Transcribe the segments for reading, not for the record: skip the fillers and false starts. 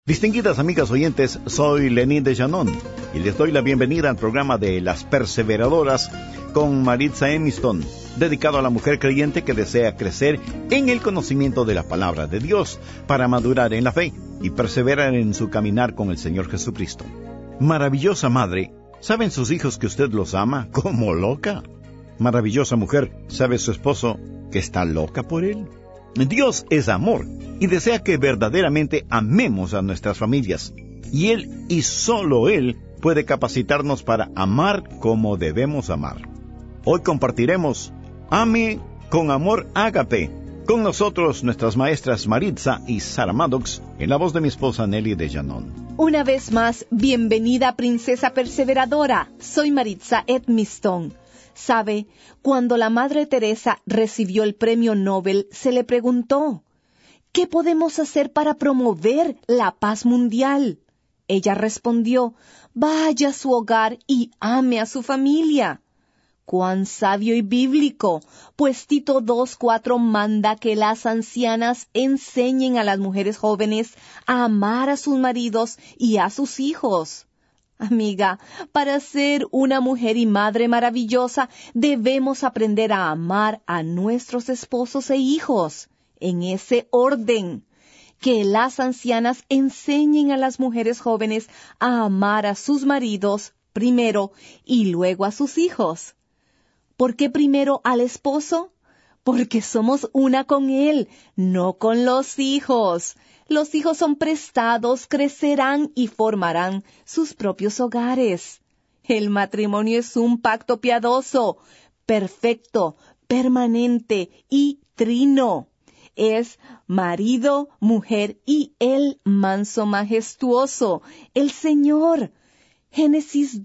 Distinguidas amigas oyentes, soy Lenín de Llanón y les doy la bienvenida al programa de Las Perseveradoras con Maritza Emiston, dedicado a la mujer creyente que desea crecer en el conocimiento de la palabra de Dios para madurar en la fe y perseverar en su caminar con el Señor Jesucristo. Maravillosa madre, ¿saben sus hijos que usted los ama como loca? Maravillosa mujer, ¿sabe su esposo que está loca por él? Dios es amor y desea que verdaderamente amemos a nuestras familias. Y Él, y solo Él, puede capacitarnos para amar como debemos amar. Hoy compartiremos Ame con amor ágape. Con nosotros nuestras maestras Maritza y Sara Maddox, en la voz de mi esposa Nelly de Llanón. Una vez más, bienvenida princesa perseveradora. Soy Maritza Emiston. Sabe, cuando la Madre Teresa recibió el premio Nobel, se le preguntó, ¿qué podemos hacer para promover la paz mundial? Ella respondió, vaya a su hogar y ame a su familia. Cuán sabio y bíblico, pues Tito 2:4 manda que las ancianas enseñen a las mujeres jóvenes a amar a sus maridos y a sus hijos. Amiga, para ser una mujer y madre maravillosa, debemos aprender a amar a nuestros esposos e hijos, en ese orden. Que las ancianas enseñen a las mujeres jóvenes a amar a sus maridos primero y luego a sus hijos. ¿Por qué primero al esposo? Porque somos una con él, no con los hijos. Los hijos son prestados, crecerán y formarán sus propios hogares. El matrimonio es un pacto piadoso, perfecto, permanente y trino. Es marido, mujer y el manso majestuoso, el Señor. Génesis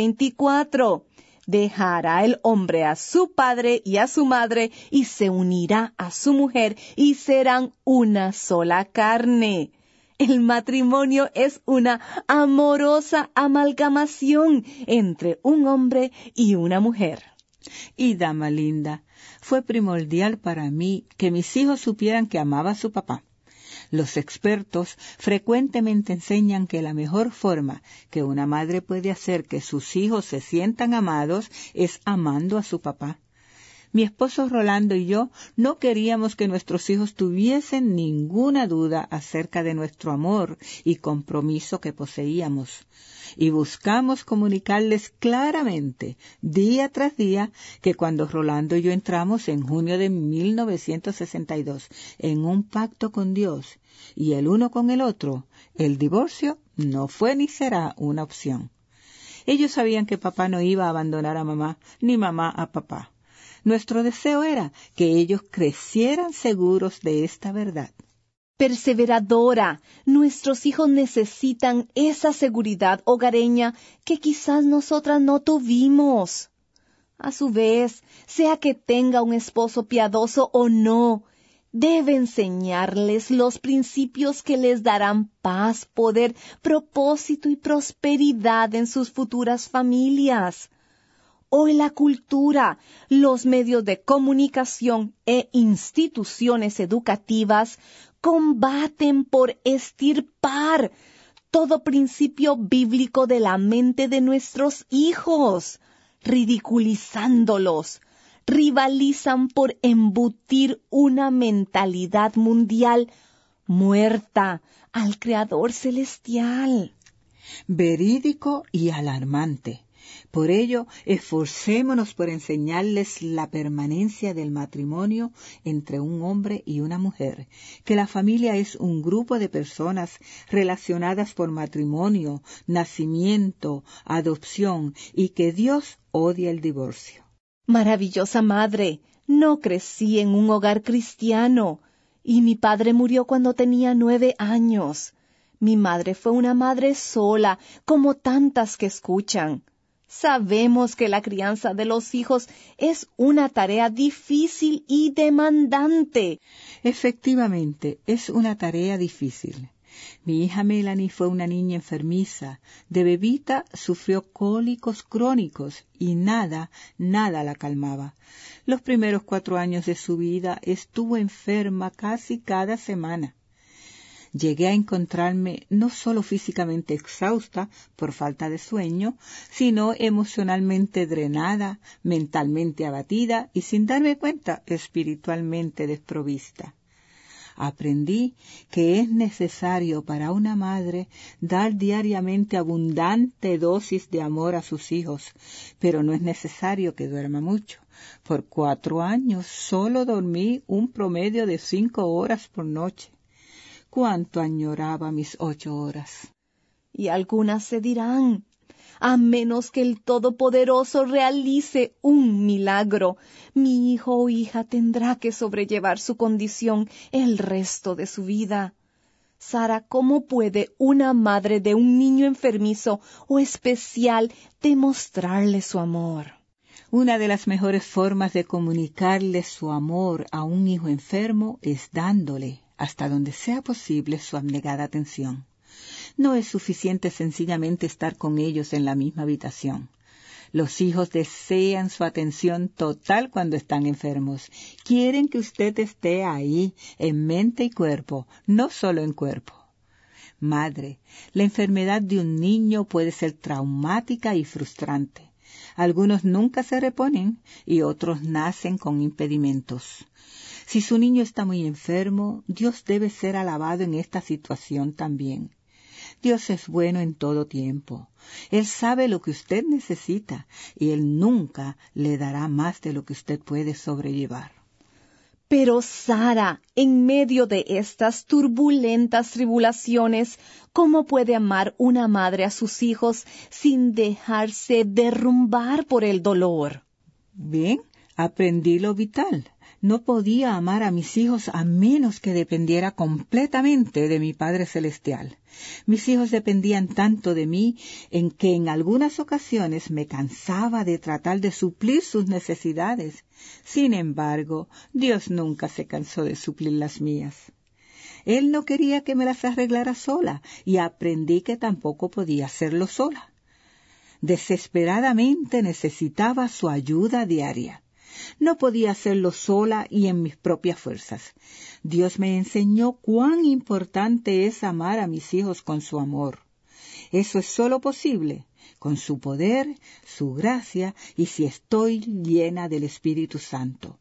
2:24. Dejará el hombre a su padre y a su madre, y se unirá a su mujer, y serán una sola carne. El matrimonio es una amorosa amalgamación entre un hombre y una mujer. Y dama linda, fue primordial para mí que mis hijos supieran que amaba a su papá. Los expertos frecuentemente enseñan que la mejor forma que una madre puede hacer que sus hijos se sientan amados es amando a su papá. Mi esposo Rolando y yo no queríamos que nuestros hijos tuviesen ninguna duda acerca de nuestro amor y compromiso que poseíamos. Y buscamos comunicarles claramente, día tras día, que cuando Rolando y yo entramos en junio de 1962 en un pacto con Dios y el uno con el otro, el divorcio no fue ni será una opción. Ellos sabían que papá no iba a abandonar a mamá, ni mamá a papá. Nuestro deseo era que ellos crecieran seguros de esta verdad. Perseveradora, nuestros hijos necesitan esa seguridad hogareña que quizás nosotras no tuvimos. A su vez, sea que tenga un esposo piadoso o no, debe enseñarles los principios que les darán paz, poder, propósito y prosperidad en sus futuras familias. Hoy la cultura, los medios de comunicación e instituciones educativas combaten por extirpar todo principio bíblico de la mente de nuestros hijos, ridiculizándolos. Rivalizan por embutir una mentalidad mundial muerta al Creador celestial. Verídico y alarmante. Por ello, esforcémonos por enseñarles la permanencia del matrimonio entre un hombre y una mujer, que la familia es un grupo de personas relacionadas por matrimonio, nacimiento, adopción, y que Dios odia el divorcio. Maravillosa madre, no crecí en un hogar cristiano, y mi padre murió cuando tenía 9 años. Mi madre fue una madre sola, como tantas que escuchan. Sabemos que la crianza de los hijos es una tarea difícil y demandante. Efectivamente, es una tarea difícil. Mi hija Melanie fue una niña enfermiza. De bebita sufrió cólicos crónicos y nada la calmaba. Los primeros 4 años de su vida estuvo enferma casi cada semana. llegué a encontrarme no solo físicamente exhausta por falta de sueño, sino emocionalmente drenada, mentalmente abatida y, sin darme cuenta, espiritualmente desprovista. Aprendí que es necesario para una madre dar diariamente abundante dosis de amor a sus hijos, pero no es necesario que duerma mucho. Por 4 años solo dormí un promedio de 5 horas por noche. Cuánto añoraba mis 8 horas. Y algunas se dirán, a menos que el Todopoderoso realice un milagro, mi hijo o hija tendrá que sobrellevar su condición el resto de su vida. Sara, ¿cómo puede una madre de un niño enfermizo o especial demostrarle su amor? Una de las mejores formas de comunicarle su amor a un hijo enfermo es dándole, hasta donde sea posible, su abnegada atención. No es suficiente sencillamente estar con ellos en la misma habitación. Los hijos desean su atención total cuando están enfermos. Quieren que usted esté ahí, en mente y cuerpo, no solo en cuerpo. Madre, la enfermedad de un niño puede ser traumática y frustrante. Algunos nunca se reponen y otros nacen con impedimentos. Si su niño está muy enfermo, Dios debe ser alabado en esta situación también. Dios es bueno en todo tiempo. Él sabe lo que usted necesita y Él nunca le dará más de lo que usted puede sobrellevar. Pero Sara, en medio de estas turbulentas tribulaciones, ¿cómo puede amar una madre a sus hijos sin dejarse derrumbar por el dolor? Bien, aprendí lo vital. No podía amar a mis hijos a menos que dependiera completamente de mi Padre Celestial. Mis hijos dependían tanto de mí en que en algunas ocasiones me cansaba de tratar de suplir sus necesidades. Sin embargo, Dios nunca se cansó de suplir las mías. Él no quería que me las arreglara sola y aprendí que tampoco podía hacerlo sola. Desesperadamente necesitaba su ayuda diaria. No podía hacerlo sola y en mis propias fuerzas. Dios me enseñó cuán importante es amar a mis hijos con su amor. Eso es solo posible con su poder, su gracia y si estoy llena del Espíritu Santo,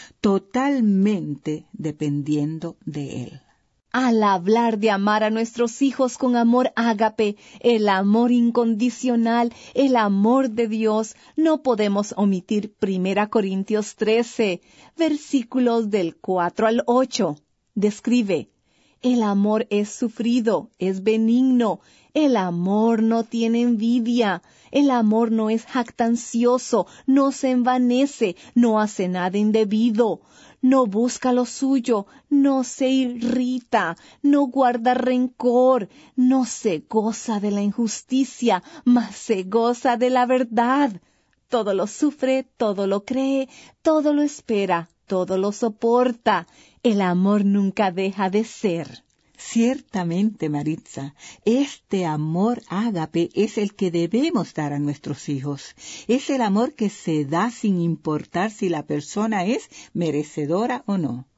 totalmente dependiendo de Él. Al hablar de amar a nuestros hijos con amor ágape, el amor incondicional, el amor de Dios, no podemos omitir 1 Corintios 13, versículos del 4 al 8. Describe, el amor es sufrido, es benigno, el amor no tiene envidia, el amor no es jactancioso, no se envanece, no hace nada indebido. No busca lo suyo, no se irrita, no guarda rencor, no se goza de la injusticia, mas se goza de la verdad. Todo lo sufre, todo lo cree, todo lo espera, todo lo soporta. El amor nunca deja de ser. Ciertamente, Maritza, este amor ágape es el que debemos dar a nuestros hijos. Es el amor que se da sin importar si la persona es merecedora o no.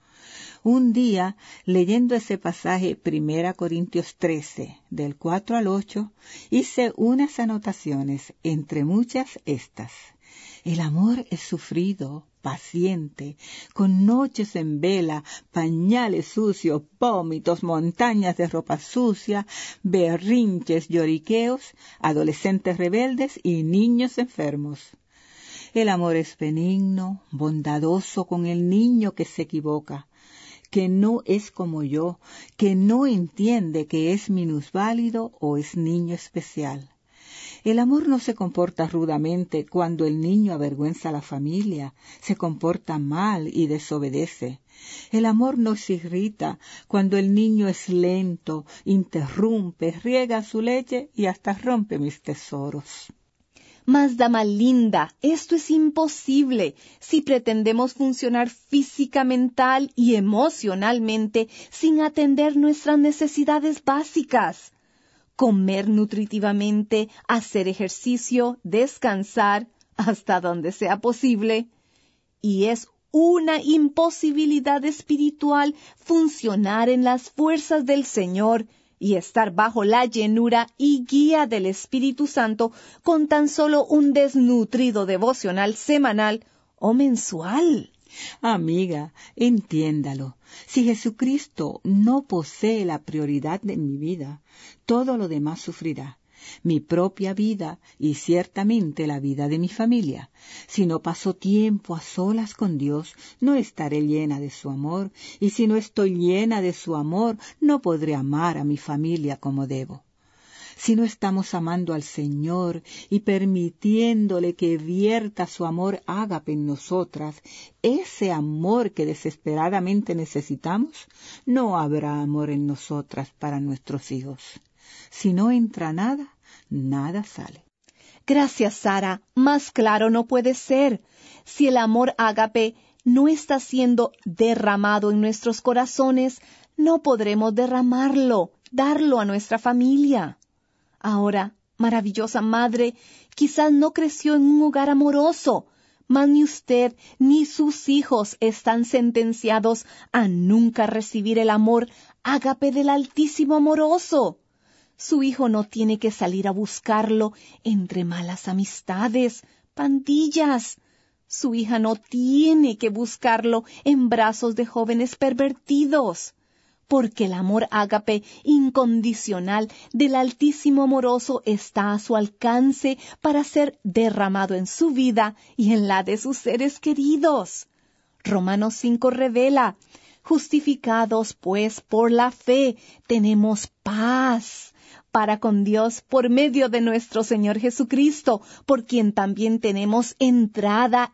Un día, leyendo ese pasaje 1 Corintios 13, del 4 al 8, hice unas anotaciones, entre muchas estas. El amor es sufrido, paciente, con noches en vela, pañales sucios, vómitos, montañas de ropa sucia, berrinches, lloriqueos, adolescentes rebeldes y niños enfermos. El amor es benigno, bondadoso con el niño que se equivoca, que no es como yo, que no entiende que es minusválido o es niño especial. El amor no se comporta rudamente cuando el niño avergüenza a la familia, se comporta mal y desobedece. El amor no se irrita cuando el niño es lento, interrumpe, riega su leche y hasta rompe mis tesoros. Mas, dama linda, esto es imposible si pretendemos funcionar física, mental y emocionalmente sin atender nuestras necesidades básicas. Comer nutritivamente, hacer ejercicio, descansar, hasta donde sea posible. Y es una imposibilidad espiritual funcionar en las fuerzas del Señor y estar bajo la llenura y guía del Espíritu Santo con tan solo un desnutrido devocional semanal o mensual. Amiga, entiéndalo. Si Jesucristo no posee la prioridad de mi vida, todo lo demás sufrirá. Mi propia vida y ciertamente la vida de mi familia. Si no paso tiempo a solas con Dios, no estaré llena de su amor, y si no estoy llena de su amor, no podré amar a mi familia como debo. Si no estamos amando al Señor y permitiéndole que vierta su amor ágape en nosotras, ese amor que desesperadamente necesitamos, no habrá amor en nosotras para nuestros hijos. Si no entra nada, nada sale. Gracias, Sara. Más claro no puede ser. Si el amor ágape no está siendo derramado en nuestros corazones, no podremos derramarlo, darlo a nuestra familia. Ahora, maravillosa madre, quizás no creció en un hogar amoroso, mas ni usted ni sus hijos están sentenciados a nunca recibir el amor ágape del Altísimo amoroso. Su hijo no tiene que salir a buscarlo entre malas amistades, pandillas. Su hija no tiene que buscarlo en brazos de jóvenes pervertidos, porque el amor ágape incondicional del Altísimo amoroso está a su alcance para ser derramado en su vida y en la de sus seres queridos. Romanos 5 revela: justificados pues por la fe, tenemos paz para con Dios por medio de nuestro Señor Jesucristo, por quien también tenemos entrada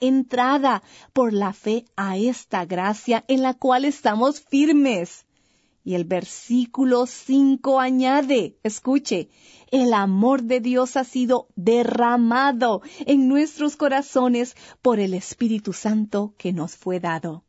por la fe a esta gracia en la cual estamos firmes. Y el versículo 5 añade, escuche, el amor de Dios ha sido derramado en nuestros corazones por el Espíritu Santo que nos fue dado.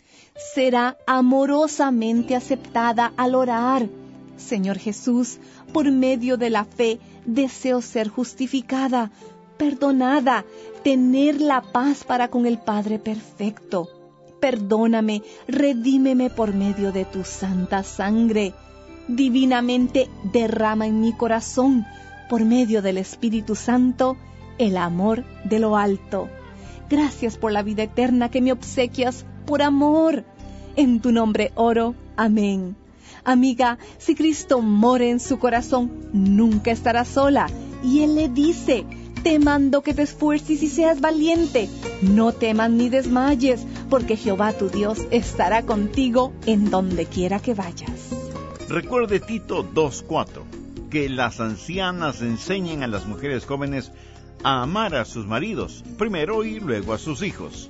Será amorosamente aceptada al orar: Señor Jesús, por medio de la fe deseo ser justificada, perdonada, tener la paz para con el Padre perfecto. Perdóname, redímeme por medio de tu santa sangre. Divinamente derrama en mi corazón, por medio del Espíritu Santo, el amor de lo alto. Gracias por la vida eterna que me obsequias por amor. En tu nombre oro. Amén. Amiga, si Cristo mora en su corazón, nunca estará sola. Y Él le dice: te mando que te esfuerces y seas valiente. No temas ni desmayes, porque Jehová tu Dios estará contigo en donde quiera que vayas. Recuerde Tito 2:4, que las ancianas enseñen a las mujeres jóvenes a amar a sus maridos, primero y luego a sus hijos.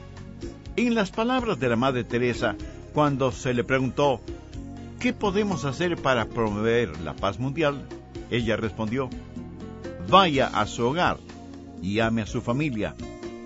En las palabras de la Madre Teresa, cuando se le preguntó: ¿qué podemos hacer para promover la paz mundial?, ella respondió: vaya a su hogar y ame a su familia.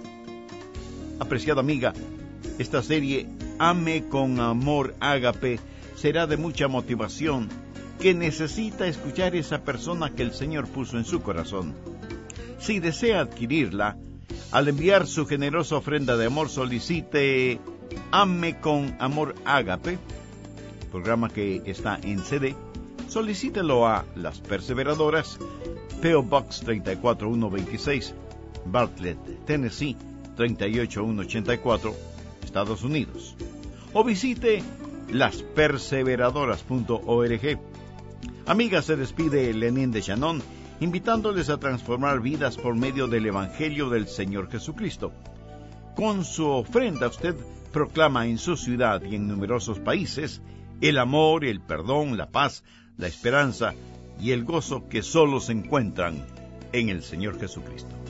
Apreciada amiga, esta serie Ame con Amor Ágape será de mucha motivación que necesita escuchar esa persona que el Señor puso en su corazón. Si desea adquirirla, al enviar su generosa ofrenda de amor, solicite Ame con Amor Ágape, programa que está en CD. Solicítelo a Las Perseveradoras, P.O. Box 34126, Bartlett, Tennessee 38184, Estados Unidos. O visite lasperseveradoras.org. Amiga, se despide Lenín de Shannon, invitándoles a transformar vidas por medio del Evangelio del Señor Jesucristo. Con su ofrenda usted proclama en su ciudad y en numerosos países el amor, el perdón, la paz, la esperanza y el gozo que solo se encuentran en el Señor Jesucristo.